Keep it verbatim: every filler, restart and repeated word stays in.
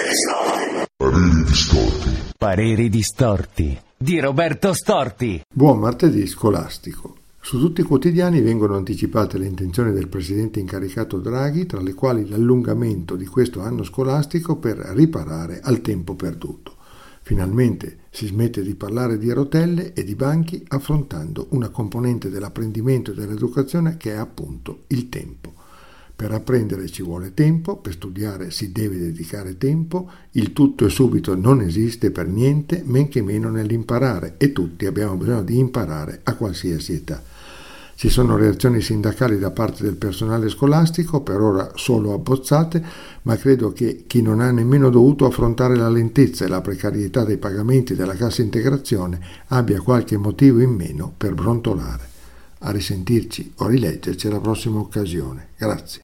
Pareri distorti. Pareri distorti di Roberto Storti. Buon martedì scolastico. Su tutti i quotidiani vengono anticipate le intenzioni del presidente incaricato Draghi, tra le quali l'allungamento di questo anno scolastico per riparare al tempo perduto. Finalmente si smette di parlare di rotelle e di banchi, affrontando una componente dell'apprendimento e dell'educazione che è appunto il tempo. Per apprendere ci vuole tempo, per studiare si deve dedicare tempo, il tutto e subito non esiste per niente, men che meno nell'imparare, e tutti abbiamo bisogno di imparare a qualsiasi età. Ci sono reazioni sindacali da parte del personale scolastico, per ora solo abbozzate, ma credo che chi non ha nemmeno dovuto affrontare la lentezza e la precarietà dei pagamenti della cassa integrazione abbia qualche motivo in meno per brontolare. A risentirci o rileggerci alla prossima occasione. Grazie.